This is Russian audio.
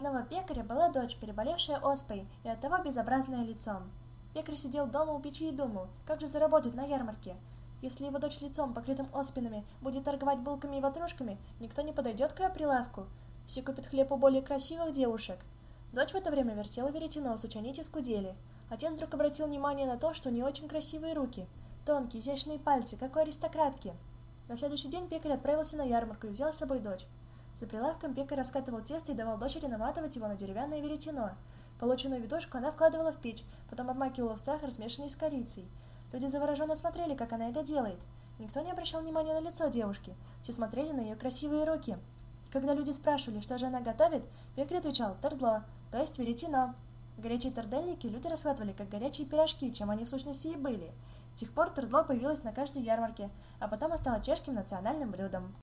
одного пекаря была дочь, переболевшая оспой и оттого безобразная лицом. Пекарь сидел дома у печи и думал, как же заработать на ярмарке. Если его дочь лицом, покрытым оспинами, будет торговать булками и ватрушками, никто не подойдет к ее прилавку. Все купят хлеб у более красивых девушек. Дочь в это время вертела веретено, суча нити скудели. Отец вдруг обратил внимание на то, что у нее очень красивые руки, тонкие, изящные пальцы, как у аристократки. На следующий день пекарь отправился на ярмарку и взял с собой дочь. За прилавком пекарь раскатывал тесто и давал дочери наматывать его на деревянное веретено. Полученную ведушку она вкладывала в печь, потом обмакивала в сахар, смешанный с корицей. Люди завороженно смотрели, как она это делает. Никто не обращал внимания на лицо девушки, все смотрели на ее красивые руки. Когда люди спрашивали, что же она готовит, пекарь отвечал «тердло», то есть веретено. Горячие тардельники люди расхватывали, как горячие пирожки, чем они в сущности и были. С тех пор тердло появилось на каждой ярмарке, а потом и стало чешским национальным блюдом.